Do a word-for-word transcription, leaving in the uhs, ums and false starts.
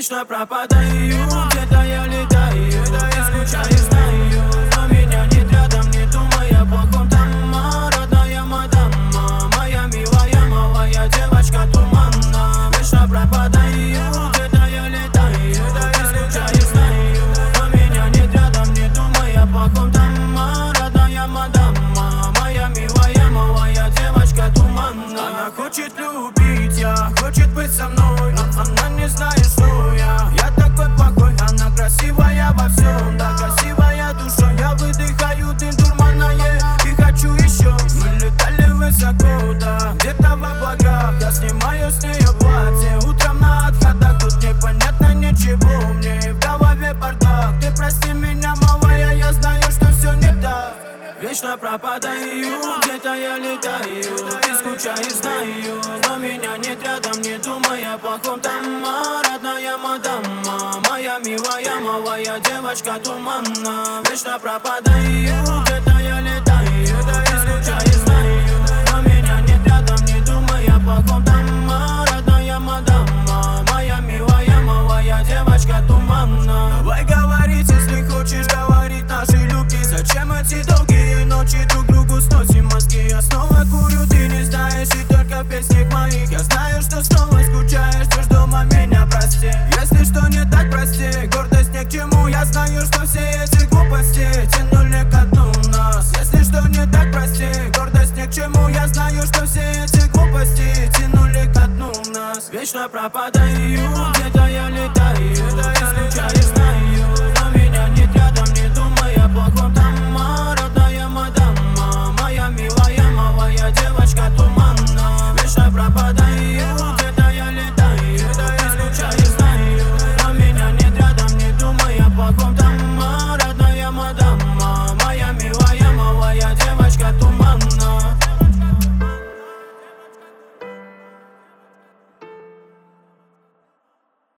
Вечно пропадаю, где-то я летаю, и скучаю, знаю. Но меня нет рядом, не думая о плохом там. Родная мадама, моя милая, малая девочка туманна. Вечно пропадаю, где-то я летаю, и скучаю, знаю. Но меня нет рядом, не думая о плохом там. Родная мадама, моя милая, малая девочка туманна. Она хочет любить, я хочет быть со мной, но она не знает, что я. Я такой плохой, она красивая во всем, да, красивая душой. Я выдыхаю дым дурманное и хочу еще. Мы летали высоко, да, где-то в облаках. Я снимаю с нее платье утром на отходах. Тут непонятно ничего, мне и в голове бардак. Ты прости меня, малая, я знаю, что все не так. Вечно пропадаю, где-то я летаю, и скучаю, знаю. Но меня нет рядом, не думая о плохом там. Родная мадама, моя милая, малая девочка туманна. Вечно пропадаю, где-то я летаю, и скучаю, знаю. Но меня нет рядом, не думая о плохом там. Родная мадама, моя милая, малая девочка туманна. Давай говорить, если хочешь говорить нашей любви. Зачем эти долгие ночи друг другу сносим мозги? Я снова курю, ты не знаешь, и только в песнях моих. Я знаю, что снова скучаешь, ждешь дома меня, прости. Если что не так, прости, гордость ни к чему. Я знаю, что все эти глупости тянули ко дну нас. Если что не так, прости, гордость ни к чему. Я знаю, что все эти глупости тянули ко дну нас. Вечно пропадаю,